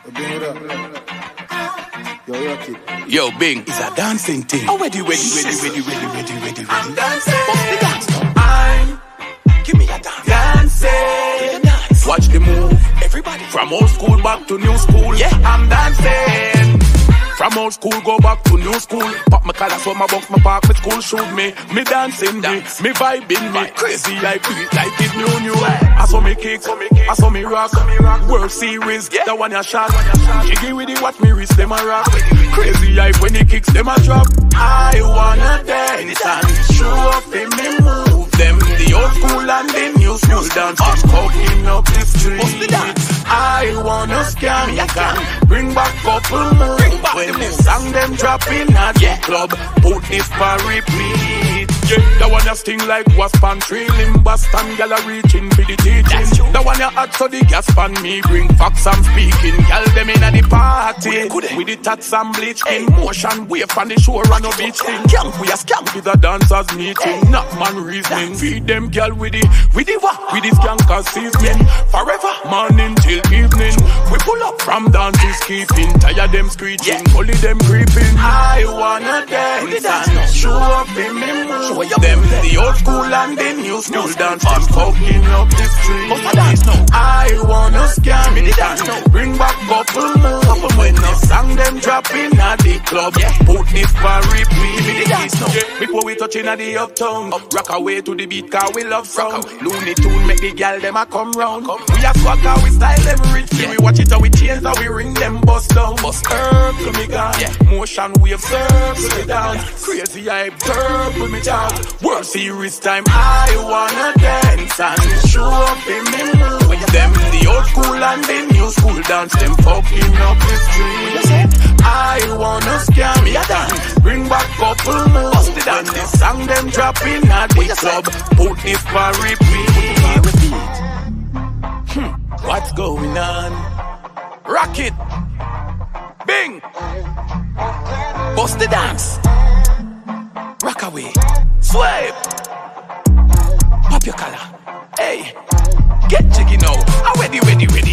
Yo, Bing, it's a dancing thing. Oh, ready. I'm dancing. What's the dance now? Give me a dance. Dancing. Dance. Watch the move. Everybody. From old school back to new school. Yeah, I'm dancing. From old school go back to new school. Pop my collar so my box my park my school shoot me. Me dancing me vibing me. Crazy I beat like it new. I saw me kick, I saw me rock. World Series, the one ya shot. Jiggy with it, watch me wrist them a rock. Crazy hype when he kicks them a drop. I wanna dance and show off in me move them. The old school and the new school dance. Walking up the street. I wanna scam, you can bring back couple more. When the song them dropping at the club, put this for repeat. Yeah, the one that sting like wasp and tree. Boston gal reaching for the teaching. The one that hot so the gas pan me bring facts I'm speaking. Gal them in at the party with the tats and bleach in motion wave on the shore and no beach thing. Camp we a scam with the dancers meeting. Not man reasoning. Feed them gal with the skankers seasoning. Forever morning till evening. We pull up from dances keeping. Tired them screeching, only them creeping. I wanna dance and show up in me mood. Them the old school and the new school dance. Them fucking up the street. I wanna scam it and bring back couple more. When the song them dropping at the club, put this for repeat. Before we touching at the uptown, rock away to the beat 'cause we love sound. Looney Tune make the gal them a come round. We a swag 'cause we style them rich. We watch it how we change how we ring them bust down. Circle me gun, motion wave circle me down. Crazy hype circle me down. World Series time, I wanna dance and show up in me mood. Them the old school and the new school dance, them fucking up the street. I wanna scam ya dance, bring back couple more. When the song them dropping at the club, put this for repeat. What's going on? Rock it, Bing, bust the dance, rock away, swipe, pop your collar, hey, get jiggy now, I'm ready.